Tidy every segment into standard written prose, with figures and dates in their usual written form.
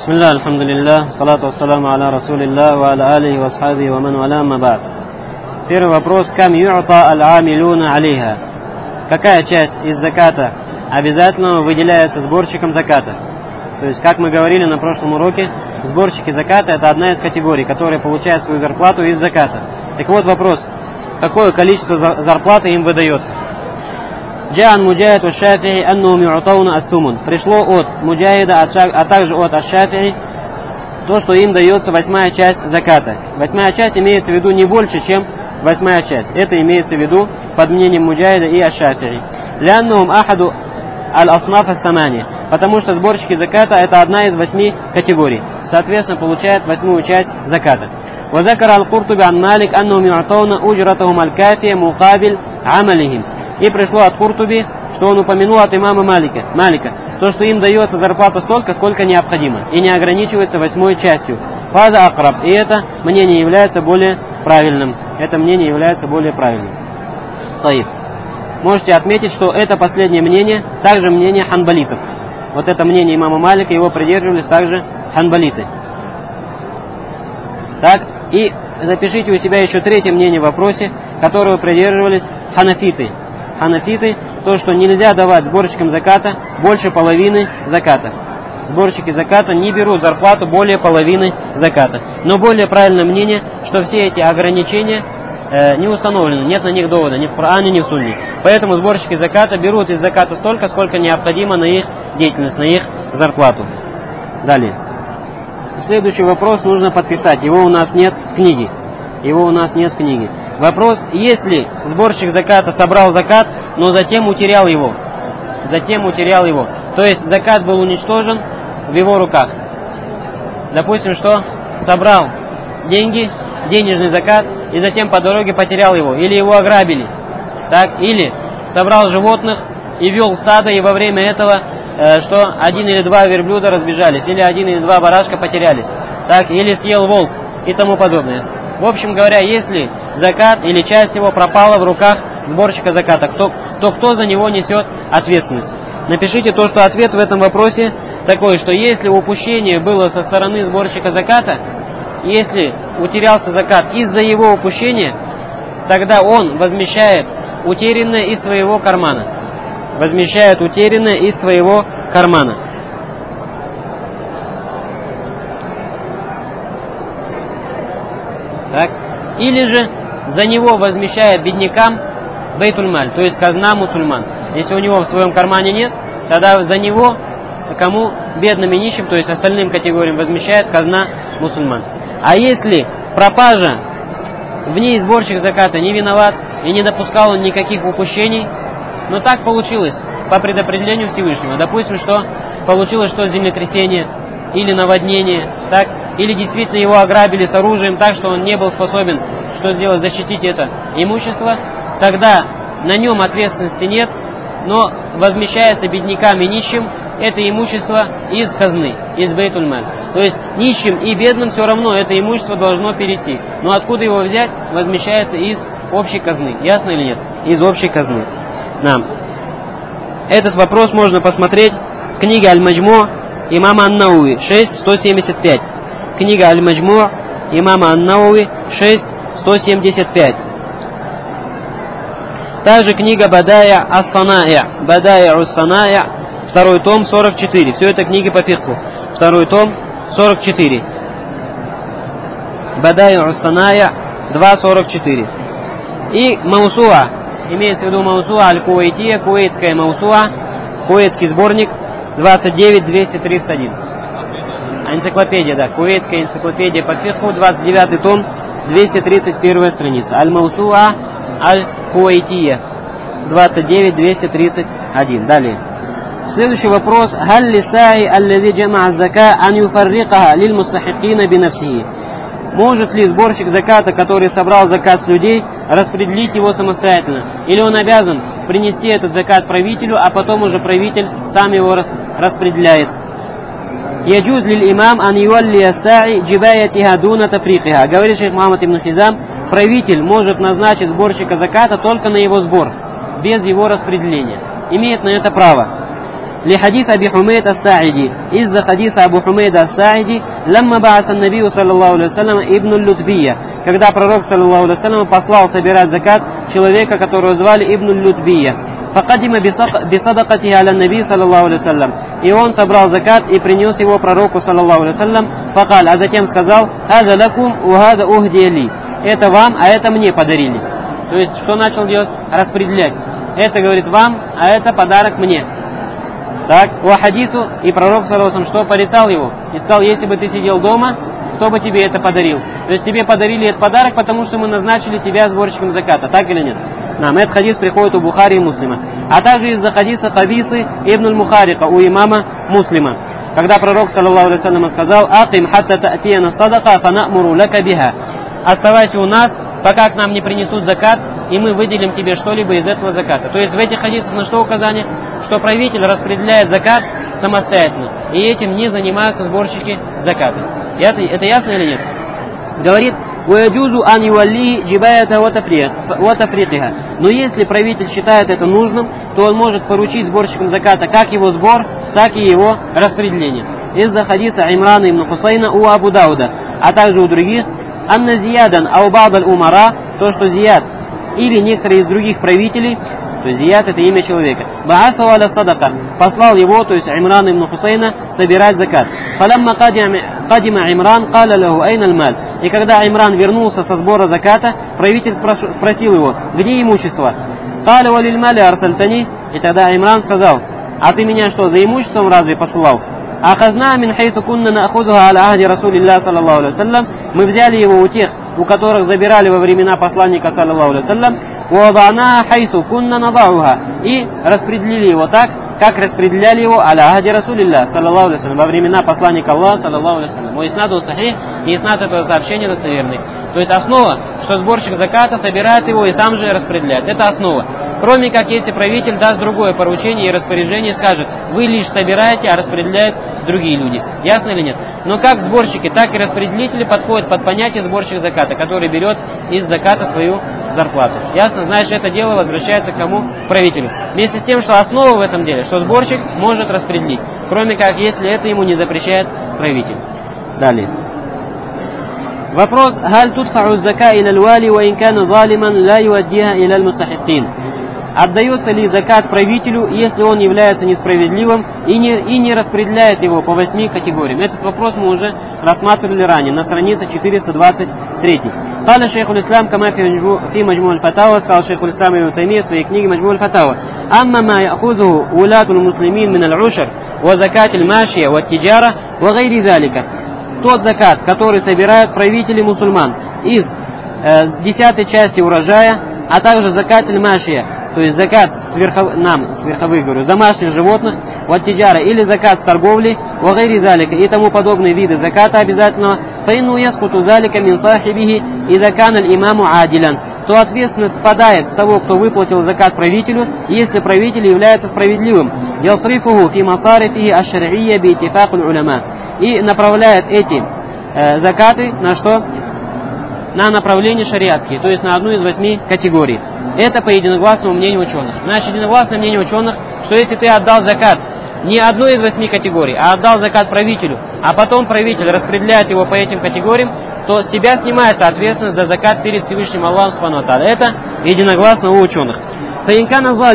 Бисмилля, альхамдулилля, салату вассаламу аля расулилля, ва аля алихи ва асхабихи ва ман валя, амма ба'д. Первый вопрос. Кам ю'та аль-амилуна алейха? Какая часть из заката обязательно выделяется сборщиком заката? То есть, как мы говорили на прошлом уроке, сборщики заката — это одна из категорий, которая получает свою зарплату из заката. Так вот вопрос, какое количество зарплаты им выдается? Джаан Муджахид аш-Шафи'и аннахум ю'тауна ас-сумун. Пришло от Муджахида, а также от аш-Шафи'и, то, что им дается 8-я часть заката. 8-я часть имеется в виду не больше, чем 8-я часть. Это имеется в виду под мнением Муджахида и аш-Шафи'и. Ляннахум ахаду аль-аснаф ас-самани. Потому что сборщики заката — это одна из 8 категорий. Соответственно, получает 8-ю часть заката. وذكر القرطبي عن مالك أنهم يعطون أجرتهم الكافية مقابل عملهم. И пришло от Куртуби, что он упомянул от имама Малика, то, что им дается зарплата столько, сколько необходимо, и не ограничивается 8-й частью. Фаза акраб. И это мнение является более правильным. Таиб. Можете отметить, что это последнее мнение, также мнение ханбалитов. Вот это мнение имама Малика, его придерживались также ханбалиты. Так, и запишите у себя еще третье мнение в вопросе, которого придерживались ханафиты. Ханафиты, то, что нельзя давать сборщикам заката больше половины заката. Сборщики заката не берут зарплату более половины заката. Но более правильное мнение, что все эти ограничения не установлены, нет на них довода, ни в Коране, ни в Сунне. Поэтому сборщики заката берут из заката столько, сколько необходимо на их деятельность, на их зарплату. Далее. Следующий вопрос нужно подписать, его у нас нет в книге. Вопрос, если сборщик заката собрал закат, но затем утерял его. То есть закат был уничтожен в его руках. Допустим, что собрал деньги, денежный закат, и затем по дороге потерял его. Или его ограбили. Так? Или собрал животных и вел стадо, и во время этого, что 1 или 2 верблюда разбежались, или 1 или 2 барашка потерялись. Так? Или съел волк и тому подобное. В общем говоря, если закат или часть его пропала в руках сборщика заката, то кто за него несет ответственность? Напишите то, что ответ в этом вопросе такой, что если упущение было со стороны сборщика заката, если утерялся закат из-за его упущения, тогда он возмещает утерянное из своего кармана. Так. Или же за него возмещает беднякам бейтуль-маль, то есть казна мусульман. Если у него в своем кармане нет, тогда за него кому? Бедным и нищим, то есть остальным категориям возмещает казна мусульман. А если пропажа, в ней сборщик заката не виноват и не допускал он никаких упущений, но так получилось по предопределению Всевышнего. Допустим, что получилось что землетрясение или наводнение, так, или действительно его ограбили с оружием так, что он не был способен что сделать, защитить это имущество, тогда на нем ответственности нет, но возмещается беднякам и нищим это имущество из казны, из бейтуль-маль. То есть нищим и бедным все равно это имущество должно перейти. Но откуда его взять? Возмещается из общей казны. Ясно или нет? Из общей казны. Нам. Этот вопрос можно посмотреть в книге Аль-Маджму имама Ан-Науи 6.175. Книга Аль-Маджму имама Ан-Науи 6.175. Также книга Бадая ас-Саная, второй том, 44. Все это книги по фикху. Второй том, 44. Бадая ас-Саная 2.44. И Маусуа, имеется в виду Маусуа Аль-Кувайтия, кувейтская Маусуа, кувейтский сборник 29.231. Энциклопедия, да, кувейтская энциклопедия по фикху, 29 том, 231 страница. Аль-Маусуа Аль-Кувайтия 29.231. Далее. Следующий вопрос. Халь лисаи аллади джамаа зака ан юфаррикаха лиль мустахикина бинafсихи. Может ли сборщик заката, который собрал закат с людей, распределить его самостоятельно? Или он обязан принести этот закат правителю, а потом уже правитель сам его распределяет? Яджуз лиль имам ан юалли ассаи джибаятиха дуна тафрикиха. Говорит шейх Мухаммад ибн Хизам, правитель может назначить сборщика заката только на его сбор, без его распределения. Имеет на это право. لحديث أبي حميد الساعدي из-за хадиса Абу Хумейда ас-Сааиди لما بعث النبي صلى الله عليه وسلم ابن اللутбия, когда пророк саллаллаху алейхи вассалям послал собирать закат человека, которого звали ибн اللутбия. فقدم بصدقته على النبي صلى الله عليه وسلم, и он собрал закат и принес его пророку саллаллаху алейхи вассалям. فقال, а затем сказал: هذا لكم وهذا أهدي لي, это вам, а это мне подарили. То есть что начал делать? Распределять. Это говорит вам, а это подарок мне. Так, по хадису, и пророк саллаллаху алейхи вассалям что? Порицал его и сказал: если бы ты сидел дома, кто бы тебе это подарил? То есть тебе подарили этот подарок, потому что мы назначили тебя сборщиком заката, так или нет? Нам этот хадис приходит у Бухари и Муслима. А также из-за хадиса Кабисы ибн аль-Мухарика у имама Муслима, когда пророк саллаллаху алейхи вассалям сказал: «Аким хатта та'тияна садака фанамуру лака биха». Оставайся у нас, пока к нам не принесут закат, и мы выделим тебе что-либо из этого заката. То есть в этих хадисах на что указание? Что правитель распределяет закат самостоятельно, и этим не занимаются сборщики заката. Это ясно или нет? Говорит: «Уяджузу ан юалли джибаята ватафрикиха». Но если правитель считает это нужным, то он может поручить сборщикам заката как его сбор, так и его распределение. Из-за хадиса Имрана ибн Хусайна у Абу Дауда, а также у других: «Анна зиядан ау ба'д аль-умара», то, что зияд или некоторые из других правителей, то есть зияд — это имя человека, ба'асу аля садака, послал его, то есть Имран ибн Хусайна, собирать закат. Фалямма кадима Имран каля лаху айна аль-маль. И когда Имран вернулся со сбора заката, правитель спросил его: где имущество? Каля валиль мали арсальтани. И тогда Имран сказал: а ты меня что, за имуществом разве посылал? Ахазна мин хайсу кунна наахудуха аля ахди Расулилля саллаллаху алейхи вассалям. Мы взяли его у тех, у которых забирали во времена посланника саллаллаху алейхи вассалям, уадана хайсу кунна надауха, и распределили его так, как распределяли его аля ахди Расулилля саллаллаху алейхи вассалям, во времена посланника Аллаха саллаллаху алейхи вассалям. Мой иснаду сахих, и иснад этого сообщения достоверный. То есть основа, что сборщик заката собирает его и сам же распределяет. Это основа. Кроме как если правитель даст другое поручение и распоряжение, скажет: вы лишь собираете, а распределяют другие люди. Ясно или нет? Но как сборщики, так и распределители подходят под понятие сборщик заката, который берет из заката свою зарплату. Ясно? Значит, это дело возвращается к кому? Правителю. Вместе с тем, что основа в этом деле, что сборщик может распределить. Кроме как если это ему не запрещает правитель. Далее. Вопрос: «Халь tudfa'u зака иля аль-вали ва ин кана залиман ла юаддиха иля аль-мустахикин». Отдается ли закат правителю, если он является несправедливым и не распределяет его по 8 категориям? Этот вопрос мы уже рассматривали ранее, на странице 423. قال شيخ الإسلام كما في مجموع الفتاوى, сказал шейх الإسلام ибн Таймия в своей книге مجموع الفتاوى: أما ما يأخذه ولاة المسلمين من العشر وزكاة الماشية والتجارة وغير ذلك. Тот закат, который собирают правители мусульман из 10-й части урожая, а также закат аль-машия, то есть закат с верховых, говорю, домашних животных, вот тиджара, или закат с торговли, вагайри залика, и тому подобные виды заката обязательного, фаинну яскуту залика мин сахибихи ида кан аль-имаму адилян, то ответственность спадает с того, кто выплатил закат правителю, если правитель является справедливым. Ясрифуху фи масарифихи аш-шар'ия би иттифак аль-уляма, и направляет эти закаты на что? На направление шариатские, то есть на одну из 8 категорий. Это по единогласному мнению ученых. Значит, единогласное мнение ученых, что если ты отдал закат не одной из 8 категорий, а отдал закат правителю, а потом правитель распределяет его по этим категориям, то с тебя снимается ответственность за закат перед Всевышним Аллахом Субхану ва Тааля. Это единогласно у ученых. А если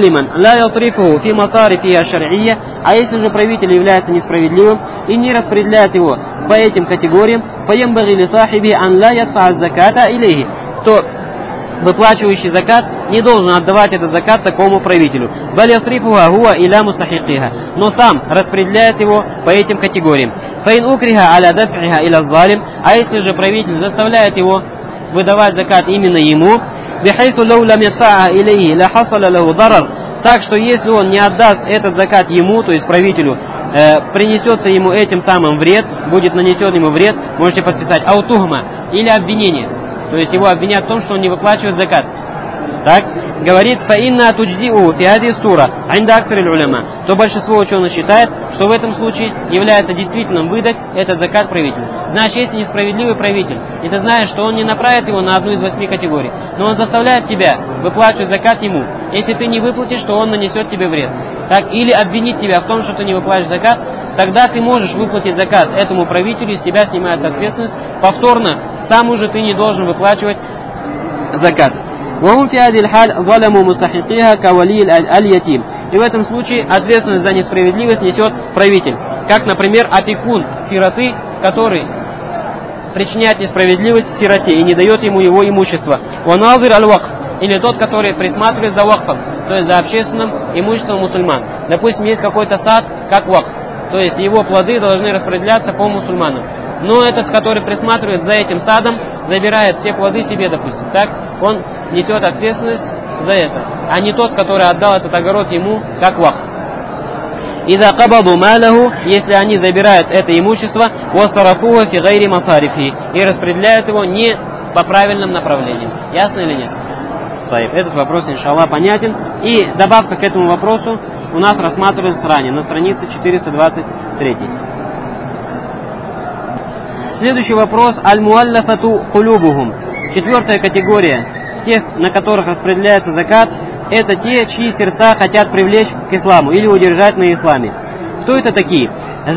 же правитель является несправедливым и не распределяет его по этим категориям, то выплачивающий закат не должен отдавать этот закат такому правителю. Но сам распределяет его по этим категориям. А если же правитель заставляет его выдавать закат именно ему, так что если он не отдаст этот закат ему, то есть правителю, принесется ему этим самым вред, будет нанесен ему вред, можете подписать аутухма, или обвинение. То есть его обвинят в том, что он не выплачивает закат. Так? говорит, «Фаинна тудждиу фиади сура, айнда аксариль уляма», то большинство ученых считает, что в этом случае является действительным выдать этот закат правителю. Значит, если несправедливый правитель, и ты знаешь, что он не направит его на одну из 8 категорий, но он заставляет тебя выплачивать закат ему, если ты не выплатишь, то он нанесет тебе вред. Так, или обвинит тебя в том, что ты не выплачиваешь закат, тогда ты можешь выплатить закат этому правителю, и с тебя снимается ответственность. Повторно, сам уже ты не должен выплачивать закат. И в этом случае ответственность за несправедливость несет правитель. Как, например, опекун сироты, который причиняет несправедливость сироте и не дает ему его имущество. Или тот, который присматривает за вакфом, то есть за общественным имуществом мусульман. Допустим, есть какой-то сад, как вакф, то есть его плоды должны распределяться по мусульманам. Но этот, который присматривает за этим садом, забирает все плоды себе, допустим, так, он несет ответственность за это, а не тот, который отдал этот огород ему, как вакф. «Иза кабаду малаху», если они забирают это имущество, «вастарафуха фи гайри масарифи», и распределяют его не по правильным направлениям. Ясно или нет? Этот вопрос, иншаллах, понятен. И добавка к этому вопросу у нас рассматривается ранее, на странице 423. Следующий вопрос. Аль-муаллафату кулубухум. Четвертая категория тех, на которых распределяется закат, это те, чьи сердца хотят привлечь к исламу или удержать на исламе. Кто это такие?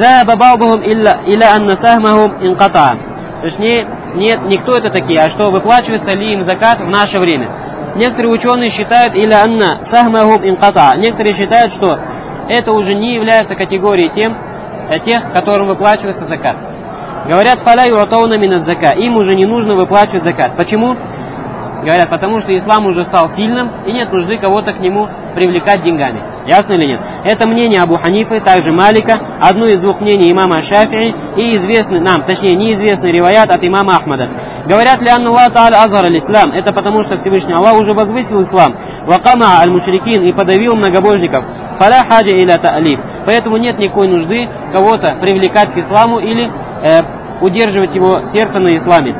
Точнее, нет, не кто это такие, а что выплачивается ли им закат в наше время. Некоторые ученые считают, некоторые считают, что это уже не является категорией тех, которым выплачивается закат. Говорят, им уже не нужно выплачивать закат. Почему? Говорят, потому что ислам уже стал сильным, и нет нужды кого-то к нему привлекать деньгами. Ясно или нет? Это мнение Абу Ханифы, также Малика, одно из двух мнений имама Шафии и известный нам, точнее неизвестный риваят от имама Ахмада. Говорят ли Аллах Та'аля азгар аль-ислам? Это потому что Всевышний Аллах уже возвысил ислам. Вакама аль-мушрикин, и подавил многобожников. Фаля хаджа иля та'алиф. Поэтому нет никакой нужды кого-то привлекать к исламу или удерживать его сердце на исламе.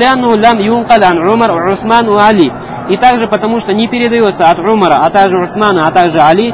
И также потому, что не передается от Умара, а также Усмана, а также Али,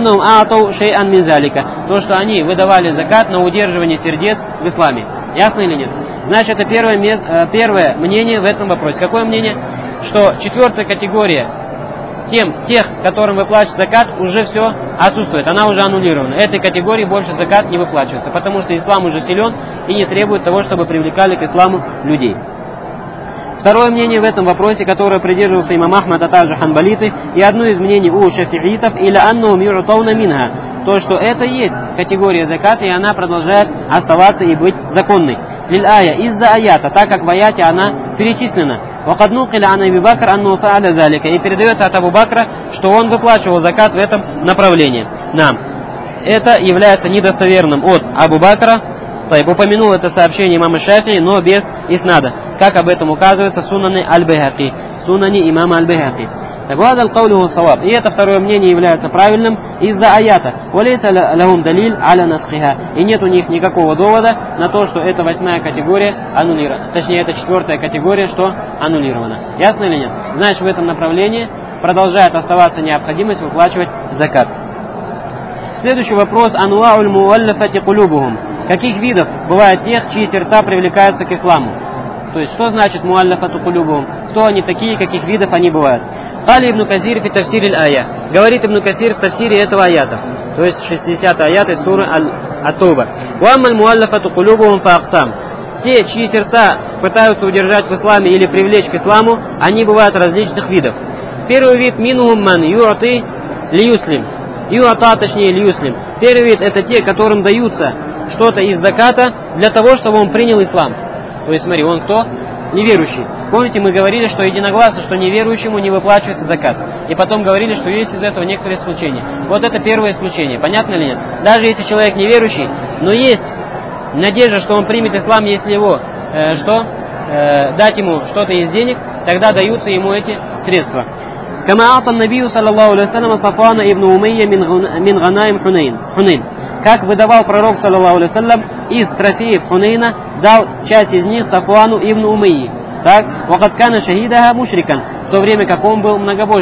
то, что они выдавали закат на удерживание сердец в исламе. Ясно или нет? Значит, это первое мнение в этом вопросе. Какое мнение? Что четвертая категория тех, которым выплачивается закат, уже все отсутствует, она уже аннулирована. Этой категории больше закат не выплачивается, потому что ислам уже силен и не требует того, чтобы привлекали к исламу людей. Второе мнение в этом вопросе, которое придерживался имам Ахмад, а также ханбалиты, и одно из мнений у шафиитов, или аннахум ю'тауна минха, то, что это и есть категория заката, и она продолжает оставаться и быть законной. Лиль-ая, из-за аята, так как в аяте она перечислена. وَقَدْ نُقِلَ عَنْ أَبِي بَكْرَ أَنَّهُ فَعَلَ ذَلِكَ. И передается от Абу Бакра, что он выплачивал закат в этом направлении. Нам. Это является недостоверным от Абу Бакра. Упомянул это сообщение имама Шафии, но без иснада, как об этом указывается в Сунане Аль-Байхаки, Сунане имама Аль-Байхаки. И это второе мнение является правильным из-за аята. И нет у них никакого довода на то, что эта 8-я категория аннулирована. Точнее, это 4-я категория, что аннулирована. Ясно или нет? Значит, в этом направлении продолжает оставаться необходимость выплачивать закат. Следующий вопрос. Ануауль муаллафати кулубухум. Каких видов бывает тех, чьи сердца привлекаются к исламу? То есть, что значит муаллафату кулубухум? Кто они такие, каких видов они бывают? Кали ибн Касир фи тафсири аль-ая. Говорит ибн Касир в тафсире этого аята. То есть 60-й аят из суры Ат-Тауба. Уаммаль муаллафату кулубухум фа аксам. Те, чьи сердца пытаются удержать в исламе или привлечь к исламу, они бывают различных видов. Первый вид минухум ман юати лиюслим. Юата, точнее лиюслим. Первый вид это те, которым даются что-то из заката для того, чтобы он принял ислам. То есть смотри, он кто? Неверующий. Помните, мы говорили, что единогласно, что неверующему не выплачивается закат. И потом говорили, что есть из этого некоторые исключения. Вот это первое исключение. Понятно ли нет? Даже если человек неверующий, но есть надежда, что он примет ислам, если его дать ему что-то из денег, тогда даются ему эти средства. Кама а'та набию саллаллаху алейхи вассалям Сафвана ибн Умейя мин ганаим Хунейн. Как выдавал пророк саллаллаху алейхи вассалям из трофеев Хунейна, дал часть из них Сафвану ибн Умейи. Так, вакад кана шахидаха мушрикан, в то время как он был многобожником.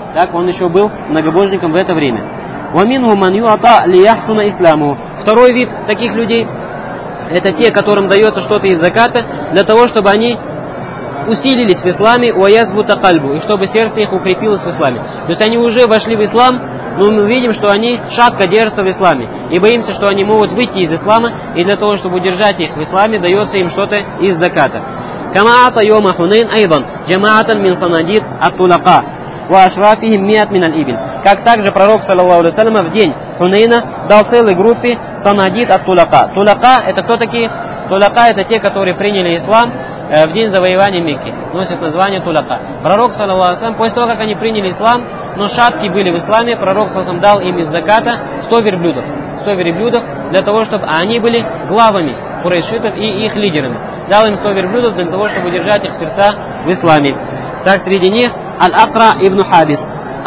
Так, он еще был многобожником в это время. وَمِنْهُ مَنْ يُعْطَى لِيَحْسُنَ إِسْلَامُهُ. Второй вид таких людей — это те, которым дается что-то из заката для того, чтобы они усилились в исламе, وَيَثْبُتَ قَلْبُ, и чтобы сердце их укрепилось в исламе. То есть они уже вошли в ислам, но мы видим, что они шатко держатся в исламе. И боимся, что они могут выйти из ислама, и для того, чтобы удержать их в исламе, дается им что-то из заката. كما أعطى يوم حنين أيضا جماعة من صناديد الطلقاء وأشرافهم 100 من الإبل. Как также пророк, саллаллаху алейхи ва саллям, в день Хунейна дал целой группе санадид от Тулака. Тулака — это кто такие? Тулака — это те, которые приняли ислам в день завоевания Мекки. Носят название Тулака. Пророк, саллаллаху алейхи ва саллям, после того, как они приняли ислам, но шатки были в исламе, пророк, саллаллаху алейхи ва саллям, дал им из заката 100 верблюдов. 100 верблюдов для того, чтобы они были главами курайшитов и их лидерами. Дал им 100 верблюдов для того, чтобы удержать их сердца в исламе. Так, среди них Аль-Акра ибн Хабис,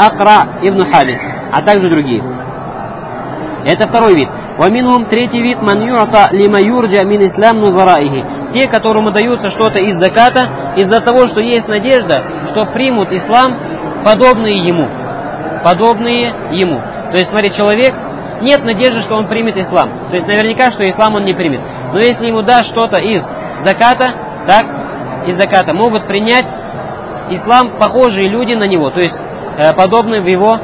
а также другие. Это второй вид. Ваминхум, третий вид, ман ю'та лима юрджа мин ислам нузараихи. Те, которым даются что-то из заката, из-за того, что есть надежда, что примут ислам подобные ему. То есть, смотри, человек, нет надежды, что он примет ислам. То есть, наверняка, что ислам он не примет. Но если ему дашь что-то из заката, так, из заката, могут принять ислам похожие люди на него, то есть подобные в его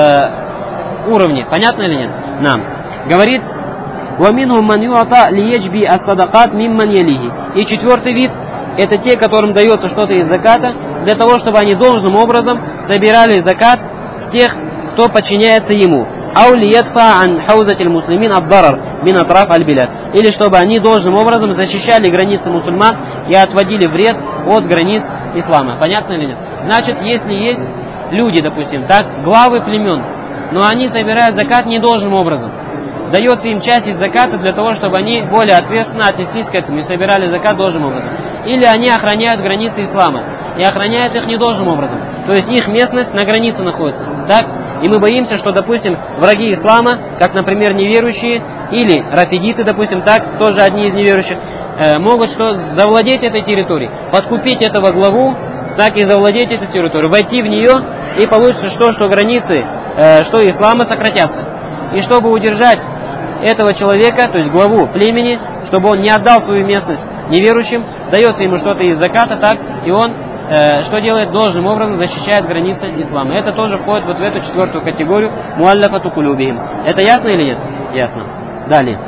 уровне. Понятно или нет? Нам. Говорит, وَمِنْهُمْ مَنْ يُعْطَى لِيَجْبِي الصَّدَقَاتِ مِمَّنْ يَلِيهِ. И четвертый вид — это те, которым дается что-то из заката, для того, чтобы они должным образом собирали закат с тех, кто подчиняется ему. أو ليدفع عن حوزة المسلمين الضرر من أطراف البلاد. Или чтобы они должным образом защищали границы мусульман и отводили вред от границ ислама. Понятно или нет? Значит, если есть люди, допустим, так, главы племен, но они собирают закат недолжным образом, дается им часть из заката для того, чтобы они более ответственно отнеслись к этому и собирали закат должным образом. Или они охраняют границы ислама и охраняют их недолжным образом. То есть их местность на границе находится. Так? И мы боимся, что, допустим, враги ислама, как, например, неверующие, или рафидиты, допустим, так, тоже одни из неверующих, могут что, завладеть этой территорией, подкупить этого главу, так и завладеть этой территорией, войти в нее, и получится что границы, что ислама сократятся. И чтобы удержать этого человека, то есть главу племени, чтобы он не отдал свою местность неверующим, дается ему что-то из заката, так, и он что делает? Должным образом защищает границы ислама. Это тоже входит вот в эту четвертую категорию муаллафату кулюбихим. Это ясно или нет? Ясно. Далее.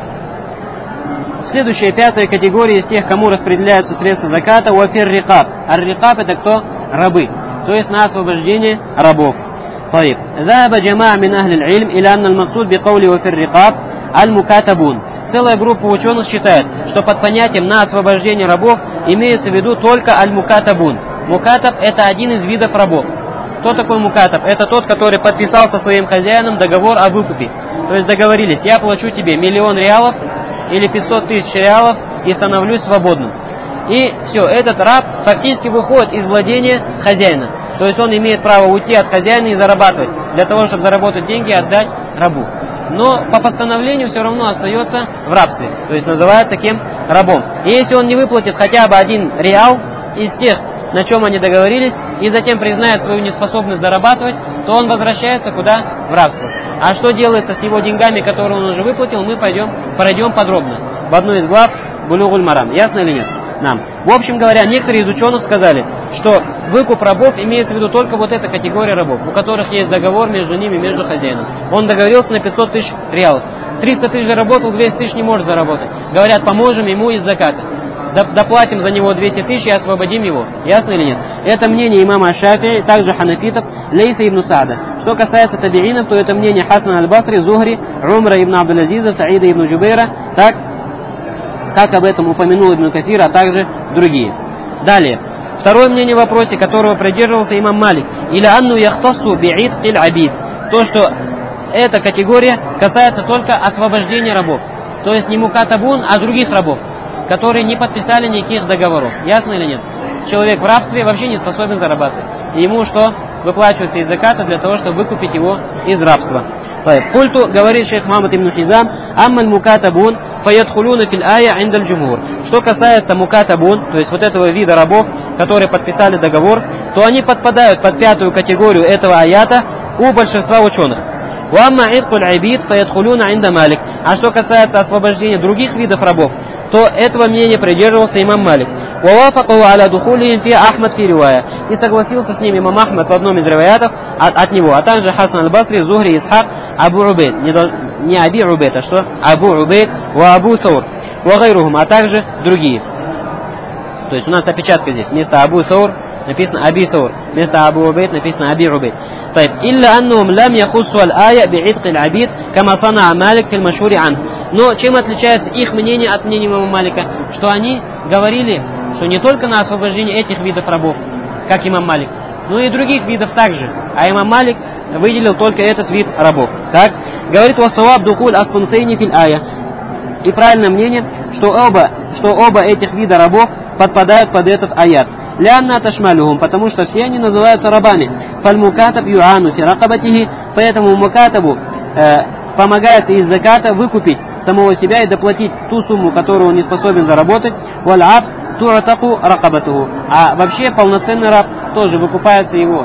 Следующая, пятая категория из тех, кому распределяются средства заката, уафир рикаб. Ар-рикаб — это кто? Рабы. То есть на освобождение рабов. طيب. ذهب جماعة من أهل العلم إلى أن المقصود بقوله وفي الرقاب المكاتبون. Целая группа ученых считает, что под понятием на освобождение рабов имеется в виду только аль-мукатабун. Мукатаб — это один из видов рабов. Кто такой мукатаб? Это тот, который подписал со своим хозяином договор о выкупе. То есть договорились, я плачу тебе 1 000 000 реалов или 500 000 реалов и становлюсь свободным. И все, этот раб фактически выходит из владения хозяина. То есть он имеет право уйти от хозяина и зарабатывать, для того, чтобы заработать деньги и отдать рабу. Но по постановлению все равно остается в рабстве. То есть называется кем? Рабом. И если он не выплатит хотя бы 1 реал из тех, на чем они договорились, и затем признает свою неспособность зарабатывать, то он возвращается куда? В рабство. А что делается с его деньгами, которые он уже выплатил, мы пройдем подробно в одной из глав Булюгуль Марам. Ясно или нет? Нам. В общем говоря, некоторые из ученых сказали, что выкуп рабов имеется в виду только вот эта категория рабов, у которых есть договор между ними, между хозяином. Он договорился на 500 000 реалов. 300 000 заработал, 200 000 не может заработать. Говорят, поможем ему из заката. Доплатим за него 200 000 и освободим его. Ясно или нет? Это мнение имама Шафии, также ханафитов, Лейса ибн Саада. Что касается табиинов, то это мнение Хасан аль-Басри, Зухри, Умра ибн Абдул-Азиза, Саида ибн Джубейра, так, как об этом упомянул Ибн Касир, а также другие. Далее. Второе мнение в вопросе, которого придерживался имам Малик. Или анну яхтасу би'итқиль абид. То, что эта категория касается только освобождения рабов. То есть не мукатабун, а других рабов, которые не подписали никаких договоров. Ясно или нет? Человек в рабстве вообще не способен зарабатывать. И ему что? Выплачивается из заката для того, чтобы выкупить его из рабства. Культу, говорит шейх Мухаммад ибн Хизам, аммаль мукатабун, фаядхулуна фил ая индаль джумхур. Что касается мукатабун, то есть вот этого вида рабов, которые подписали договор, то они подпадают под пятую категорию этого аята у большинства ученых. Уамма идкуль айбид фаядхулуна инда Малик. А что касается освобождения других видов рабов, то этого мнения придерживался имам Малик. Вавафакаху аля духулихим фи Ахмад фи ривая. И согласился с ним имам Ахмад в одном из риваятов от него, а также Хасан аль-Басри, Зухри, Исхак, Абу Убейд. Не Аби Убейд, а что? Абу Убейд, ва Абу Саур, ва гайрухум, а также другие. То есть у нас опечатка здесь. Вместо Абу Саур написано Аби Саур. Вместо Абу Убейд написано Аби Убейд. Илля аннухум лам яхуссу аль-ая би'идқи аль-абид, кама сана Малик фил машури анх. Но чем отличается их мнение от мнения имама Малика? Что они говорили, что не только на освобождение этих видов рабов, как имам Малик, но и других видов также. А имам Малик выделил только этот вид рабов. Так? Говорит вассаваб духуль ас-сунфейни фил ая. И правильное мнение, что оба этих вида рабов подпадают под этот аят. Лянна ташмалюхум, потому что все они называются рабами. Фальмукатаб юану фи ракабатихи, поэтому мукатабу помогается из заката выкупить самого себя и доплатить ту сумму, которую он не способен заработать. Вал'аб туратаку ракабатуху. А вообще полноценный раб тоже выкупается его,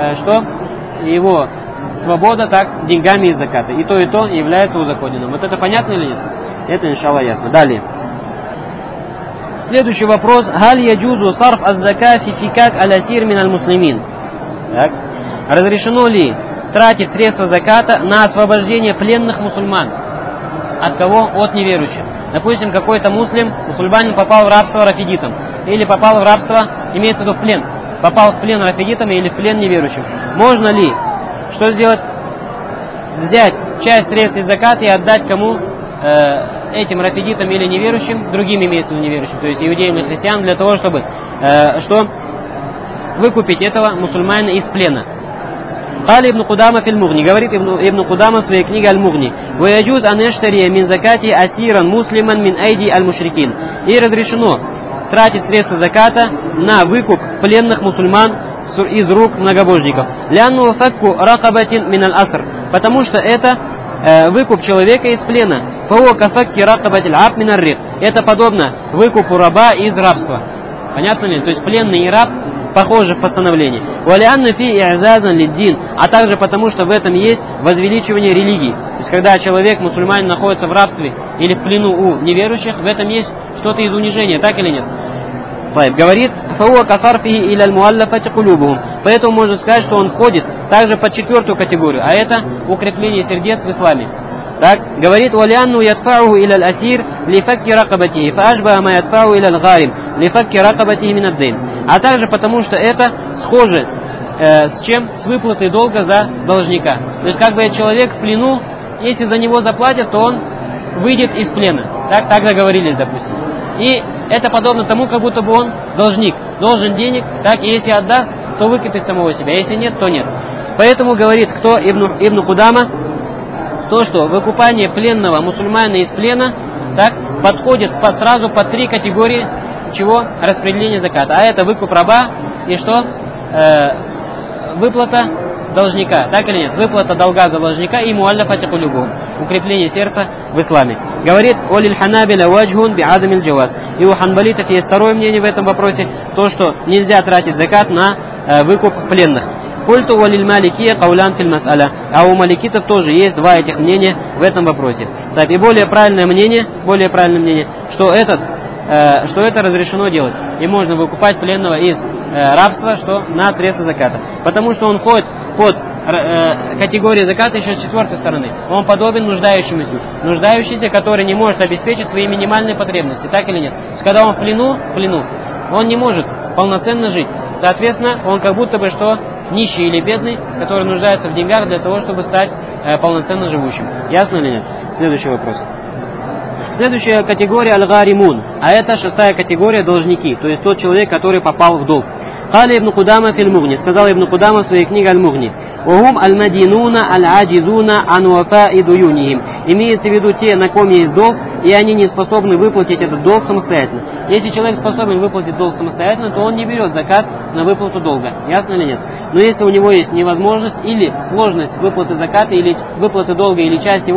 его свобода так деньгами из заката. И то является узаконенным. Вот это понятно или нет? Это, иншаллах, ясно. Далее. Следующий вопрос. Халь яджузу сарф аз-закати фикак аля-сир мин аль-муслимин. Разрешено ли тратить средства заката на освобождение пленных мусульман? От кого? От неверующих. Допустим, какой-то мусульманин попал в рабство рафидитам. Или попал в рабство, имеется в виду в плен. Попал в плен рафидитам или в плен неверующим. Можно ли, что сделать? Взять часть средств из заката и отдать кому? Этим рафидитам или неверующим, другим имеется в виду неверующим, то есть иудеям и христианам, для того, чтобы выкупить этого мусульманина из плена. Кали ибн Кудама фил Мугни, говорит ибн Кудама в своей книге Аль-Мугни, «Ваяджуз анештария мин закати асиран муслиман мин айди аль-мушрикин». И разрешено тратить средства заката на выкуп пленных мусульман из рук многобожников. Лянну факку ракабатин мин аль-аср, потому что это выкуп человека из плена. Это подобно выкупу раба из рабства. Понятно ли? То есть пленный и раб похожи в постановлении. А также потому, что в этом есть возвеличивание религии. То есть когда человек, мусульманин, находится в рабстве или в плену у неверующих, в этом есть что-то из унижения, так или нет? Говорит, поэтому можно сказать, что он входит также под четвертую категорию, а это укрепление сердец в исламе. Так, говорит, وَلِأَنُّ يَدْفَعُهُ إِلَى الْأَسِيرِ لِفَكِّ رَقَبَتِهِ فَأَشْبَهَ مَا يَدْفَعُهُ إِلَى الْغَارِمِ لِفَكِّ رَقَبَتِهِ مِنَ الدَّيْنِ. А также потому, что это схоже с чем? С выплатой долга за должника. То есть, как бы человек в плену, если за него заплатят, то он выйдет из плена. Так договорились, допустим. И это подобно тому, как будто бы он должник, должен денег, так, и если отдаст, то выкупит самого себя, если нет, то нет. Поэтому говорит, кто Ибн Кудама, то, что выкупание пленного мусульманина из плена, так, подходит сразу по три категории, чего? Распределение заката. А это выкуп раба и что? Выплата должника, так или нет? Выплата долга за должника и муалляфати кулюбухум, укрепление сердца в исламе. Говорит, олиль ханабиля ваджхун би адамиль джаваз. И у ханбалитов есть второе мнение в этом вопросе, то, что нельзя тратить закат на выкуп пленных. Культу валиль маликия каулян филь мас'аля. А у маликитов тоже есть два этих мнения в этом вопросе. Так, и более правильное мнение, что это разрешено делать. И можно выкупать пленного из рабства, что на средства заката. Потому что он входит под категорию заката еще с четвертой стороны. Он подобен нуждающийся, который не может обеспечить свои минимальные потребности. Так или нет? То есть, когда он в плену, он не может полноценно жить. Соответственно, он как будто бы что? Нищий или бедный, который нуждается в деньгах для того, чтобы стать полноценно живущим. Ясно или нет? Следующий вопрос. Следующая категория аль-гаримун, а это шестая категория должники, то есть тот человек, который попал в долг. Кали ибн Кудама фил Мугни, сказал ибн Кудама в своей книге Аль-Мугни. Ухум аль-мадинуна аль-аджизуна ан вафаи дуюнихим. Имеется в виду те, на ком есть долг, и они не способны выплатить этот долг самостоятельно. Если человек способен выплатить долг самостоятельно, то он не берет закат на выплату долга. Ясно или нет? Но если у него есть невозможность или сложность выплаты заката, или выплаты долга, или часть его,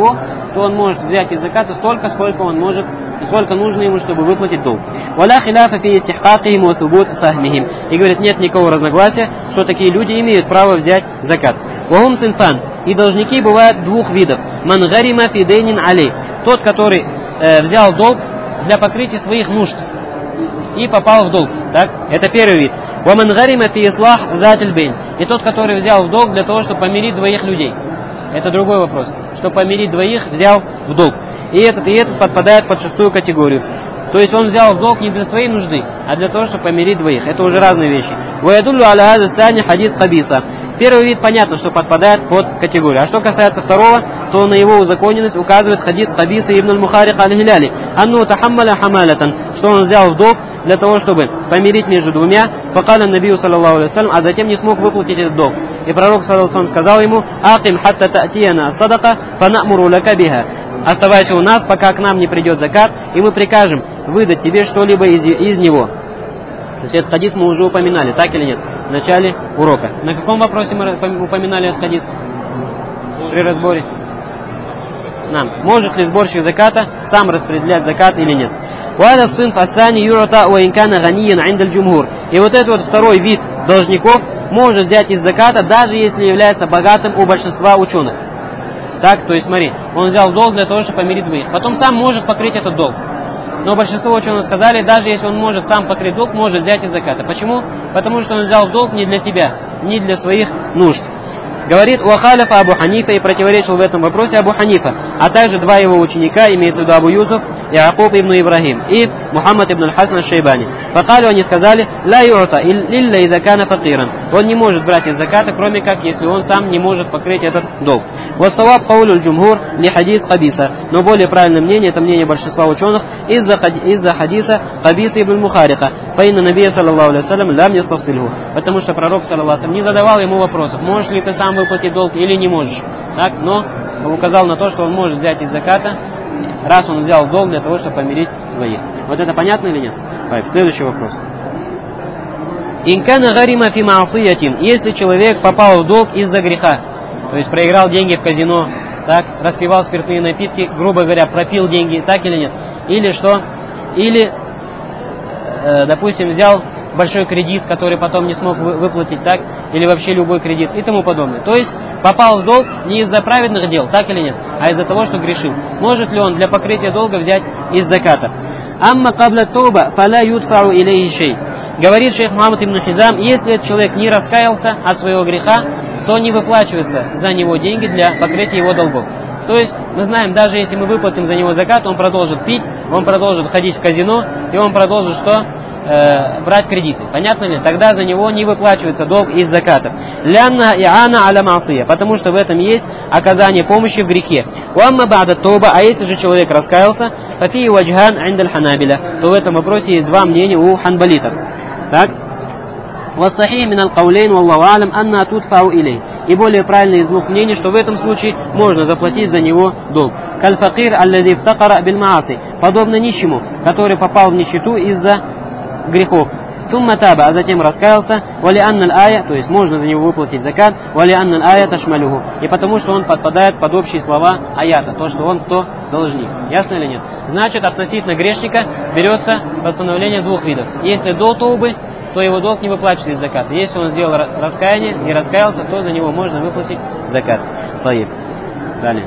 то он может взять из заката столько, сколько он может, сколько нужно ему, чтобы выплатить долг. «Валя хиляфа фи истихкакихим ва субут сахмихим». И говорит, нет никакого разногласия, что такие люди имеют право взять закат. «Вахум синфан». И должники бывают двух видов. «Ман гарима фи дейнин алей». Тот, который взял долг для покрытия своих нужд и попал в долг. Так? Это первый вид. «Ваман гарима фи ислах затиль бейн». И тот, который взял в долг для того, чтобы помирить двоих людей. Это другой вопрос. Чтобы помирить двоих, взял в долг. И этот подпадает под шестую категорию. То есть он взял в долг не для своей нужды, а для того, чтобы помирить двоих. Это уже разные вещи. «Ваядуллю аля хаза сани хадис хабиса». Первый вид понятно, что подпадает под категорию. А что касается второго, то на его узаконенность указывает хадис Хабиса ибн аль-Мухарик аль-Хиляли. «Анну тахаммаля хамалятан», что он взял в долг для того, чтобы помирить между двумя. «Факаля набию саллаллаху алейхи вассалям», а затем не смог выплатить этот долг. И пророк саллаллаху алейхи вассалям сказал ему: «Аким хатта та'тияна садака фанамуру лака биха». Оставайся у нас, пока к нам не придет закат, и мы прикажем выдать тебе что-либо из него. То есть этот хадис мы уже упоминали, так или нет? В начале урока. На каком вопросе мы упоминали этот хадис? При разборе. Может ли сборщик заката сам распределять закат или нет? И вот этот вот второй вид должников может взять из заката, даже если является богатым у большинства ученых. Так, то есть смотри, он взял долг для того, чтобы помирить двоих. Потом сам может покрыть этот долг. Но большинство ученых сказали, даже если он может сам покрыть долг, может взять из заката. Почему? Потому что он взял долг не для себя, не для своих нужд. Говорит Уахалифа Абу Ханифа, и противоречил в этом вопросе Абу Ханифа, а также два его ученика, имеется в виду Абу Юсуф, Якуб ибн Ибрахим и Мухаммад ибн аль-Хасан аль-Шейбани. Факалю, они сказали: «Ла ю'та илля иза кана факиран». Он не может брать из заката, кроме как, если он сам не может покрыть этот долг. «Вассаваб каулю джумхур ли хадис хабиса». Но более правильное мнение, это мнение большинства ученых, из-за хадиса Хабиса ибн Мухариха. Фаинна набия саллаллаху алейхи вассалям лам ястафсильху. Потому что пророк саллаллаху алейхи вассалям не задавал ему вопросов, можешь ли ты сам выплатить долг или не можешь. Так, но указал на то, что он может взять из заката, раз он взял долг для того, чтобы помирить двоих. Вот это понятно или нет? Следующий вопрос. Инкана гарима фи маасиятин. Если человек попал в долг из-за греха, то есть проиграл деньги в казино, так, распивал спиртные напитки, грубо говоря, пропил деньги, так или нет? Или что? Или, допустим, взял большой кредит, который потом не смог выплатить, так, или вообще любой кредит и тому подобное. То есть попал в долг не из-за праведных дел, так или нет, а из-за того, что грешил. Может ли он для покрытия долга взять из заката? Амма кабля тауба фаля юдфау илейхи шей. Говорит шейх Мухаммад ибн Хизам, если этот человек не раскаялся от своего греха, то не выплачиваются за него деньги для покрытия его долгов. То есть мы знаем, даже если мы выплатим за него закат, он продолжит пить, он продолжит ходить в казино, и он продолжит что? Брать кредиты. Понятно ли? Тогда за него не выплачивается долг из заката. Лянна иана аля маасия, потому что в этом есть оказание помощи в грехе. Уамма ба'да тоба, а если же человек раскаялся, фафи ваджхан индаль ханабиля, то в этом вопросе есть два мнения у ханбалитов. Так? Вассахих минал каулейн валлаху алям анна тудфау илей. И более правильное из двух мнений, что в этом случае можно заплатить за него долг. Каль факир аллади фтакара биль мааси, подобно нищему, который попал в нищету из-за грехов. Сумма таба, а затем раскаялся, вали анналь ая, то есть можно за него выплатить закат, вали анналь ая ташмалюху, и потому что он подпадает под общие слова аята, то, что он кто должник. Ясно или нет? Значит, относительно грешника берется постановление двух видов. Если до таубы, то его долг не выплачивается из заката. Если он сделал раскаяние, не раскаялся, то за него можно выплатить закат. Далее.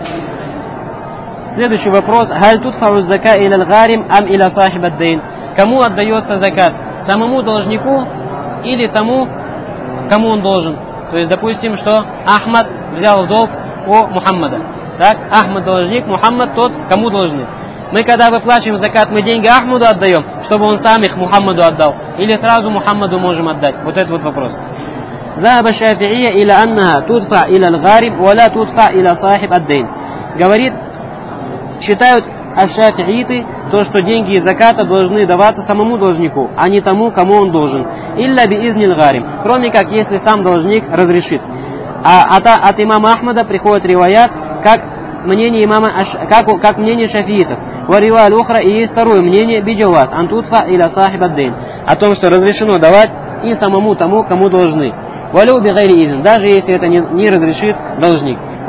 Следующий вопрос. Халь тудфау зака иля аль-гарим ам иля сахиб ад-дейн? Кому отдается закат? Самому должнику или тому, кому он должен? То есть, допустим, что Ахмад взял в долг у Мухаммада. Так? Ахмад должник, Мухаммад тот, кому должны. Мы, когда выплачиваем закат, мы деньги Ахмаду отдаем, чтобы он сам их Мухаммаду отдал. Или сразу Мухаммаду можем отдать. Вот это вот вопрос. Заба шафи'ия иля аннаха тудфа иля аль-гарим, валя тудфа иля сахиб ад-дейн. Говорит, считают аш-шафииты, то, что деньги из заката должны даваться самому должнику, а не тому, кому он должен. Илля биизнил гарим. Кроме как, если сам должник разрешит. А от имама Ахмада приходит риваят, как мнение имама, как мнение шафиитов. Варива аль-ухра, и есть второе мнение биджаваз, антутфа иля сахиб ад-дейн. О том, что разрешено давать и самому тому, кому должны. Валю бигайри изн, даже если это не разрешит должник.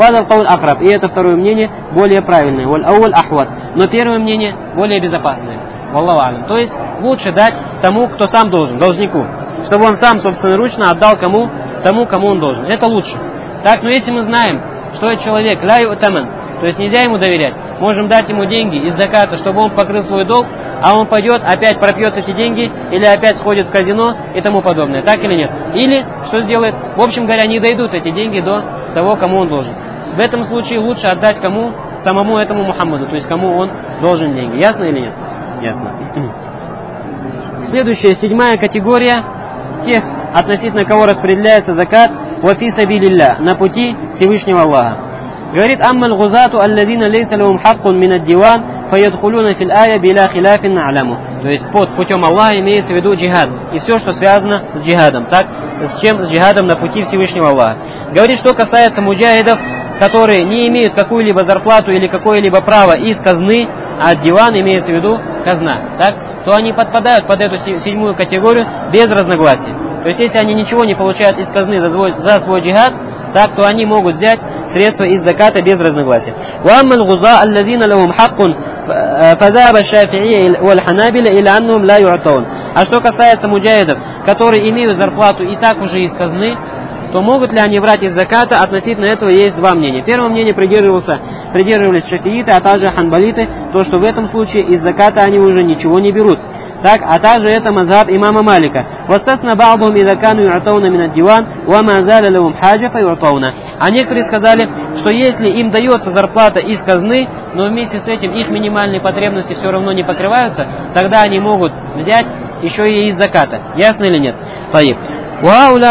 Вадал кауль акраб. И это второе мнение более правильное. Валь ауль ахват. Но первое мнение более безопасное. Валлаху алям. То есть лучше дать тому, кто сам должен, должнику. Чтобы он сам собственноручно отдал тому, кому он должен. Это лучше. Так, но если мы знаем, что этот человек ля ю'таман, то есть нельзя ему доверять, можем дать ему деньги из заката, чтобы он покрыл свой долг, а он пойдет, опять пропьет эти деньги, или опять сходит в казино и тому подобное. Так или нет? Или что сделает? В общем говоря, не дойдут эти деньги до того, кому он должен. В этом случае лучше отдать кому? Самому этому Мухаммаду, то есть кому он должен деньги. Ясно или нет? Ясно. Следующая, 7-я категория тех, относительно кого распределяется закат, вафи сабилилля, на пути Всевышнего Аллаха. Говорит, аммаль гузату алладина лейса лахум хаккун мин ад-диван, фаядхулуна фил ая биля хиляфин на'ламу. То есть под путем Аллаха имеется в виду джихад. И все, что связано с джихадом. Так, с чем? С джихадом на пути Всевышнего Аллаха. Говорит, что касается муджахидов, которые не имеют какую-либо зарплату или какое-либо право из казны, а диван имеется в виду казна, так, то они подпадают под эту 7-ю категорию без разногласий. То есть, если они ничего не получают из казны за свой джихад, так, то они могут взять средства из заката без разногласий. А что касается муджахидов, которые имеют зарплату и так уже из казны, то могут ли они брать из заката? Относительно этого есть два мнения. Первое мнение придерживались шафииты, а также ханбалиты, то, что в этом случае из заката они уже ничего не берут. Так, а также это мазхаб имама Малика. А некоторые сказали, что если им дается зарплата из казны, но вместе с этим их минимальные потребности все равно не покрываются, тогда они могут взять еще и из заката. Ясно или нет? И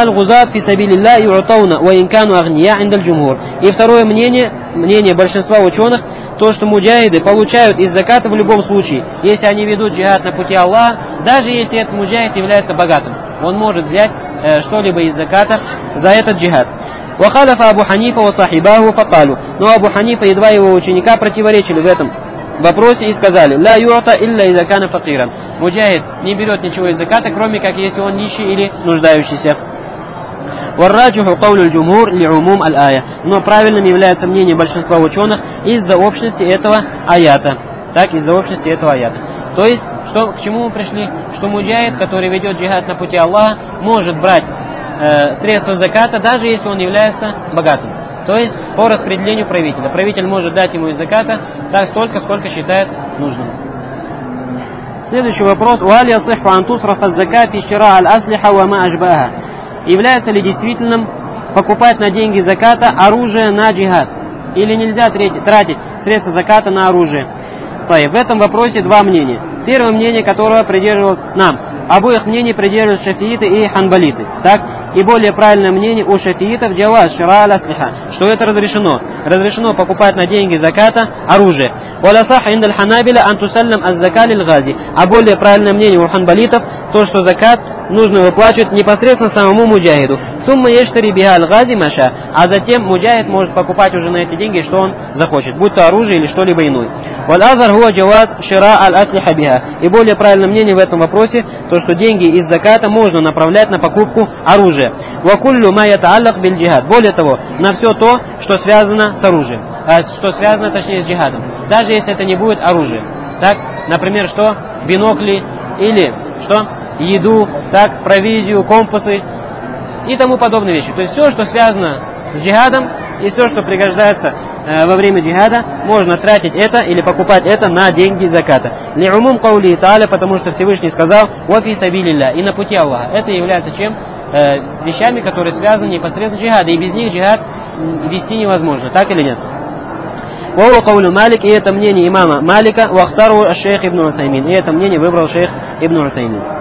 второе мнение большинства ученых, то, что муджахиды получают из заката в любом случае, если они ведут джихад на пути Аллаха, даже если этот муджахид является богатым. Он может взять что-либо из заката за этот джихад. وخالف أبو حنيفة وصاحباه فقالوا. Но Абу Ханифа и два его ученика противоречили в этом вопросе и сказали: لا يعطى إلا إذا كان فقيرا. Муджахид не берет ничего из заката, кроме как если он нищий или нуждающийся. والراجح قول الجمهور لعموم الآية. Но правильным является мнение большинства ученых из-за общности этого аята. Так, из-за общности этого аята. То есть, к чему мы пришли? Что муджахид, который ведет джихад на пути Аллаха, может брать средства заката, даже если он является богатым. То есть, по распределению правителя. Правитель может дать ему из заката так столько, сколько считает нужным. Следующий вопрос. Является ли действительным покупать на деньги заката оружие на джихад? Или нельзя тратить средства заката на оружие? В этом вопросе два мнения. Первое мнение, которого придерживалось нам. Обоих мнений придерживались шафииты и ханбалиты. Так? И более правильное мнение у шафиитов джаваз шира аль-аслиха, что это разрешено. Разрешено покупать на деньги заката оружие. А более правильное мнение у ханбалитов, то, что закат нужно выплачивать непосредственно самому муджахиду. А затем муджахид может покупать уже на эти деньги, что он захочет, будь то оружие или что-либо иное. И более правильное мнение в этом вопросе, то, что деньги из заката можно направлять на покупку оружия. Более того, на все то, что связано с оружием. Что связано, точнее, с джихадом. Даже если это не будет оружие. Так, например, что? Бинокли или что? Еду, так, провизию, компасы и тому подобные вещи. То есть все, что связано с джихадом и все, что пригождается во время джихада, можно тратить это или покупать это на деньги заката. Ли'умум каули та'аля, потому что Всевышний сказал: «Вафи сабилилля», и на пути Аллаха. Это является чем? Вещами, которые связаны непосредственно с джихадом, и без них джихад вести невозможно. Так или нет? Вау каулю Малик, и это мнение имама Малика, вахтару шейх ибн Усаймин, и это мнение выбрал шейх ибн Усаймин.